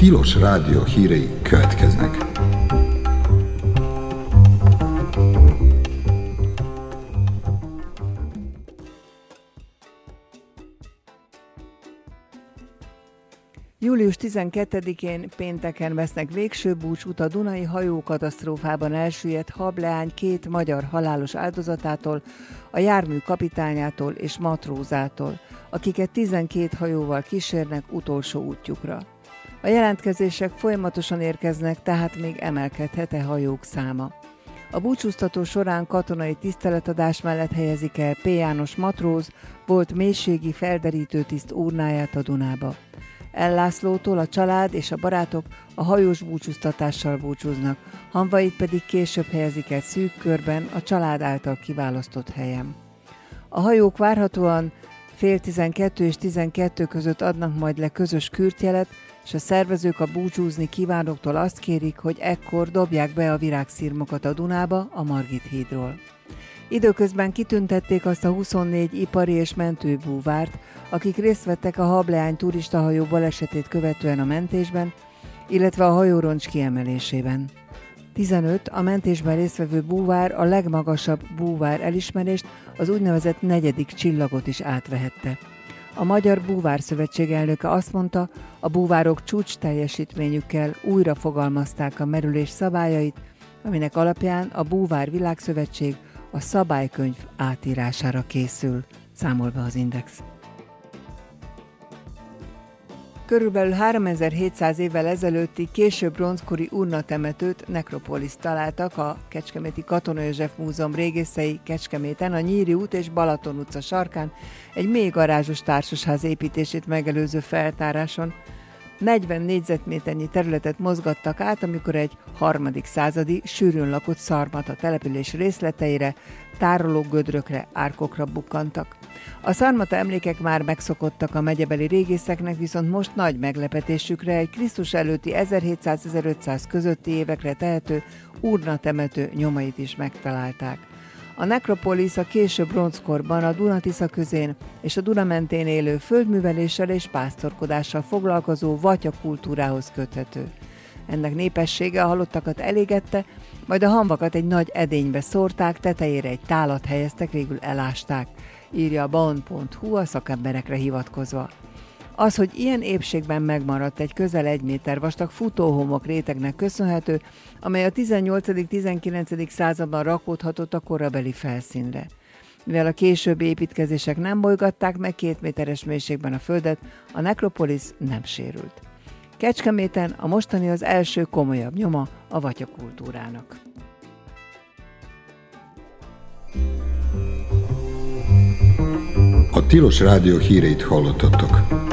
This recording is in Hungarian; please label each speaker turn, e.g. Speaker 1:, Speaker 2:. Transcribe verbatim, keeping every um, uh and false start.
Speaker 1: Tilos Rádió hírei következnek.
Speaker 2: július tizenkettedikén pénteken vesznek végső búcsút a Dunai hajókatasztrófában elsüllyedt hableány két magyar halálos áldozatától, a jármű kapitányától és matrózától, akiket tizenkét hajóval kísérnek utolsó útjukra. A jelentkezések folyamatosan érkeznek, tehát még emelkedhet-e hajók száma. A búcsúztató során katonai tiszteletadás mellett helyezik el P. János matróz, volt mélységi felderítő tiszt urnáját a Dunába. El Lászlótól a család és a barátok a hajós búcsúztatással búcsúznak, hamvait pedig később helyezik el szűk körben a család által kiválasztott helyen. A hajók várhatóan fél tizenkettő és tizenkettő között adnak majd le közös kürtjelet, és a szervezők a búcsúzni kívánóktól azt kérik, hogy ekkor dobják be a virágszirmokat a Dunába a Margit hídról. Időközben kitüntették azt a huszonnégy ipari és mentőbúvárt, akik részt vettek a hableány turistahajó balesetét követően a mentésben, illetve a hajóroncs kiemelésében. tizenöt a mentésben résztvevő búvár a legmagasabb búvár elismerést, az úgynevezett negyedik csillagot is átvehette. A Magyar Búvár Szövetség elnöke azt mondta, a búvárok csúcs teljesítményükkel újra fogalmazták a merülés szabályait, aminek alapján a Búvár Világszövetség a szabálykönyv átírására készül, számol be az Index. Körülbelül háromezer-hétszáz évvel ezelőtti késő bronzkori urnatemetőt, nekropoliszt találtak a Kecskeméti Katona József Múzeum régészei Kecskeméten, a Nyíri út és Balaton utca sarkán egy mély garázsos társasház építését megelőző feltáráson. negyven négyzetméternyi területet mozgattak át, amikor egy harmadik századi, sűrűn lakott szarmata település részleteire, tárológödrökre, árkokra bukkantak. A szarmata emlékek már megszokottak a megyebeli régészeknek, viszont most nagy meglepetésükre egy Krisztus előtti ezerhétszáz-ezerötszáz közötti évekre tehető urnatemető nyomait is megtalálták. A nekropolisz a késő bronzkorban a Duna-Tisza közén és a Duna mentén élő földműveléssel és pásztorkodással foglalkozó vatya kultúrához köthető. Ennek népessége a halottakat elégette, majd a hamvakat egy nagy edénybe szórták, tetejére egy tálat helyeztek, végül elásták, írja a baon pont hu a szakemberekre hivatkozva. Az, hogy ilyen épségben megmaradt egy közel egy méter vastag futóhomok rétegnek köszönhető, amely a tizennyolcadik-tizenkilencedik században rakódhatott a korabeli felszínre. Mivel a későbbi építkezések nem bolygatták meg két méteres mélységben a földet, a nekropolisz nem sérült. Kecskeméten a mostani az első komolyabb nyoma a vatyakultúrának.
Speaker 1: A Tilos Rádió híreit hallottatok.